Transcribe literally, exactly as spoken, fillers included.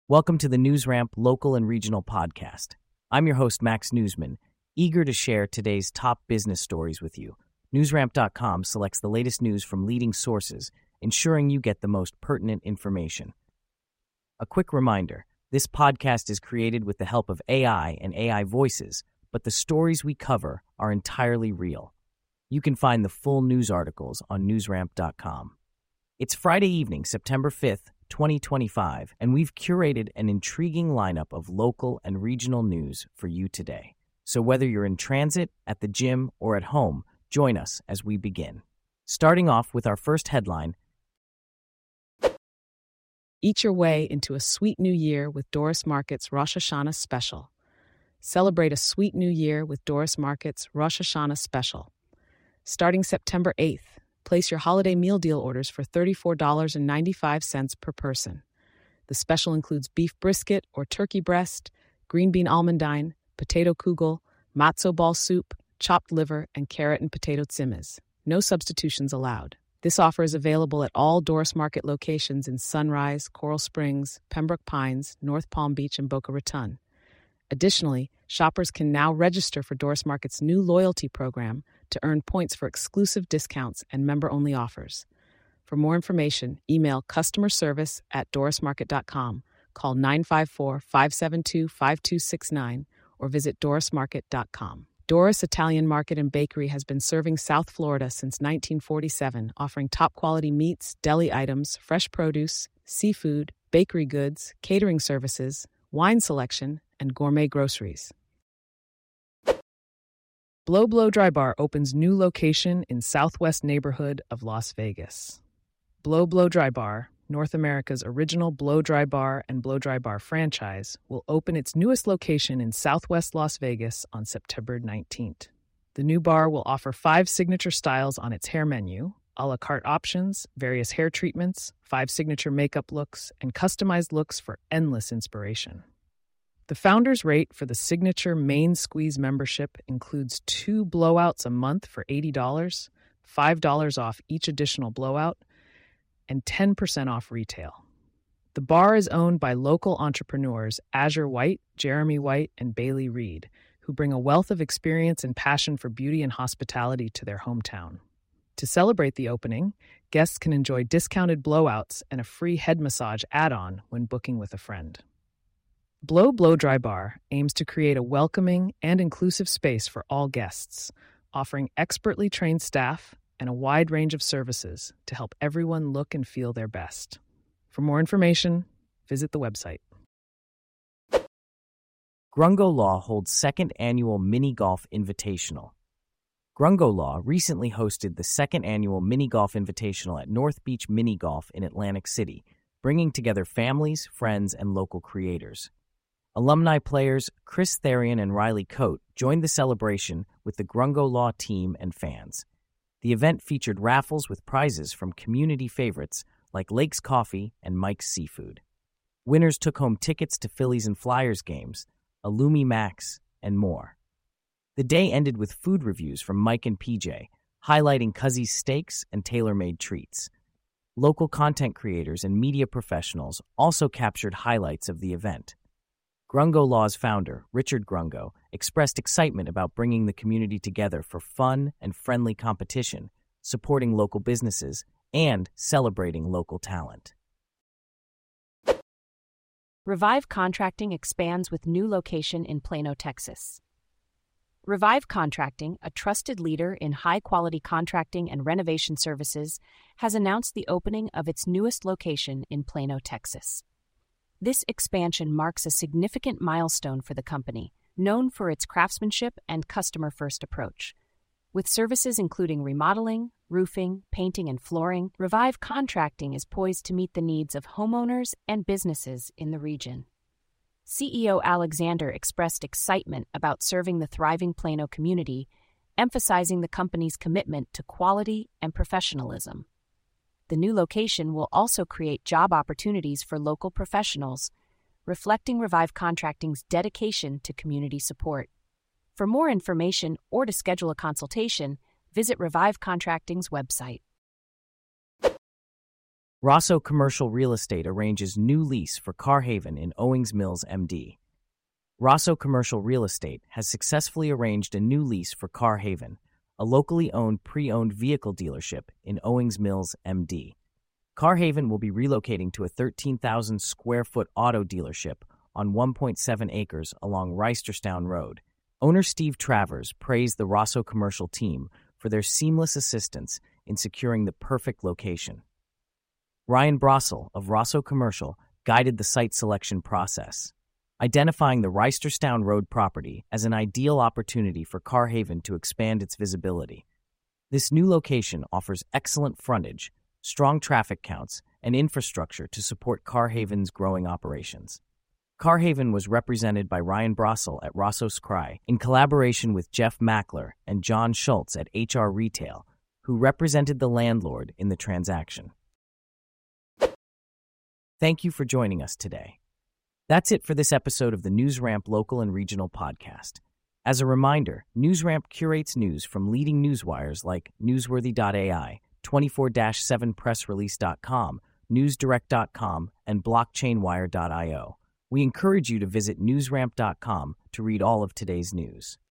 Welcome to the NewsRamp local and regional podcast. I'm your host, Max Newsman, eager to share today's top business stories with you. NewsRamp dot com selects the latest news from leading sources, ensuring you get the most pertinent information. A quick reminder, this podcast is created with the help of A I and A I voices, but the stories we cover are entirely real. You can find the full news articles on NewsRamp dot com. It's Friday evening, September fifth, twenty twenty-five, and we've curated an intriguing lineup of local and regional news for you today. So whether you're in transit, at the gym, or at home, join us as we begin. Starting off with our first headline. Eat your way into a sweet new year with Doris Market's Rosh Hashanah Special. Celebrate a sweet new year with Doris Market's Rosh Hashanah Special. Starting September eighth, place your holiday meal deal orders for thirty-four dollars and ninety-five cents per person. The special includes beef brisket or turkey breast, green bean almondine, potato kugel, matzo ball soup, chopped liver, and carrot and potato tzimmes. No substitutions allowed. This offer is available at all Doris Market locations in Sunrise, Coral Springs, Pembroke Pines, North Palm Beach, and Boca Raton. Additionally, shoppers can now register for Doris Market's new loyalty program to earn points for exclusive discounts and member-only offers. For more information, email customer service at doris market dot com, call nine five four, five seven two, five two six nine, or visit doris market dot com. Doris Italian Market and Bakery has been serving South Florida since nineteen forty-seven, offering top-quality meats, deli items, fresh produce, seafood, bakery goods, catering services, wine selection, and gourmet groceries. Blow Blow Dry Bar opens new location in southwest neighborhood of Las Vegas. Blow Blow Dry Bar, North America's original blow dry bar and blow dry bar franchise, will open its newest location in southwest Las Vegas on September nineteenth. The new bar will offer five signature styles on its hair menu, a la carte options, various hair treatments, five signature makeup looks, and customized looks for endless inspiration. The founder's rate for the signature Main Squeeze membership includes two blowouts a month for eighty dollars, five dollars off each additional blowout, and ten percent off retail. The bar is owned by local entrepreneurs Azure White, Jeremy White, and Bailey Reed, who bring a wealth of experience and passion for beauty and hospitality to their hometown. To celebrate the opening, guests can enjoy discounted blowouts and a free head massage add-on when booking with a friend. Blow Blow Dry Bar aims to create a welcoming and inclusive space for all guests, offering expertly trained staff and a wide range of services to help everyone look and feel their best. For more information, visit the website. Grungo Law holds second annual Mini Golf Invitational. Grungo Law recently hosted the second annual Mini Golf Invitational at North Beach Mini Golf in Atlantic City, bringing together families, friends, and local creators. Alumni players Chris Therian and Riley Coate joined the celebration with the Grungo Law team and fans. The event featured raffles with prizes from community favorites like Lake's Coffee and Mike's Seafood. Winners took home tickets to Phillies and Flyers games, a Lumi Max, and more. The day ended with food reviews from Mike and P J, highlighting Cuzzy's steaks and tailor-made treats. Local content creators and media professionals also captured highlights of the event. Grungo Law's founder, Richard Grungo, expressed excitement about bringing the community together for fun and friendly competition, supporting local businesses, and celebrating local talent. Revive Contracting expands with new location in Plano, Texas. Revive Contracting, a trusted leader in high-quality contracting and renovation services, has announced the opening of its newest location in Plano, Texas. This expansion marks a significant milestone for the company, known for its craftsmanship and customer-first approach. With services including remodeling, roofing, painting, and flooring, Revive Contracting is poised to meet the needs of homeowners and businesses in the region. C E O Alexander expressed excitement about serving the thriving Plano community, emphasizing the company's commitment to quality and professionalism. The new location will also create job opportunities for local professionals, reflecting Revive Contracting's dedication to community support. For more information or to schedule a consultation, visit Revive Contracting's website. Rosso Commercial Real Estate arranges new lease for Carhaven in Owings Mills, M D. Rosso Commercial Real Estate has successfully arranged a new lease for Carhaven, a locally owned pre-owned vehicle dealership in Owings Mills, M D. Carhaven will be relocating to a thirteen thousand square foot auto dealership on one point seven acres along Reisterstown Road. Owner Steve Travers praised the Rosso Commercial team for their seamless assistance in securing the perfect location. Ryan Brossel of Rosso Commercial guided the site selection process, identifying the Reisterstown Road property as an ideal opportunity for Carhaven to expand its visibility. This new location offers excellent frontage, strong traffic counts, and infrastructure to support Carhaven's growing operations. Carhaven was represented by Ryan Brossel at Rossos Cry in collaboration with Jeff Mackler and John Schultz at H R Retail, who represented the landlord in the transaction. Thank you for joining us today. That's it for this episode of the NewsRamp Local and Regional Podcast. As a reminder, NewsRamp curates news from leading newswires like Newsworthy dot A I, twenty-four seven press release dot com, newsdirect dot com, and blockchainwire dot io. We encourage you to visit newsramp dot com to read all of today's news.